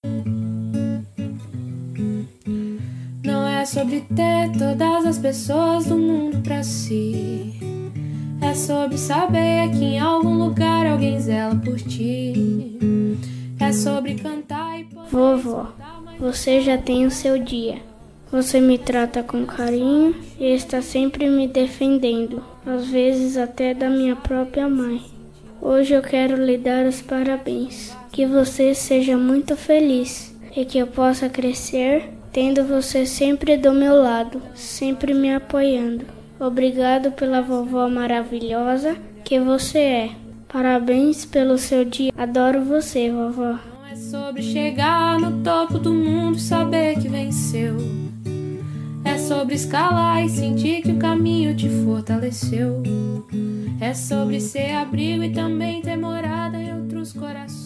Não é sobre ter todas as pessoas do mundo pra si. É sobre saber que em algum lugar alguém zela por ti. É sobre cantar e poder... Vovó, você já tem o seu dia. Você me trata com carinho e está sempre me defendendo, às vezes até da minha própria mãe. Hoje eu quero lhe dar os parabéns. Que você seja muito feliz e que eu possa crescer tendo você sempre do meu lado, sempre me apoiando. Obrigado pela vovó maravilhosa que você é. Parabéns pelo seu dia. Adoro você, vovó. Não é sobre chegar no topo do mundo e saber que venceu. É sobre escalar e sentir que o caminho te fortaleceu. É sobre ser abrigo e também ter morada em outros corações.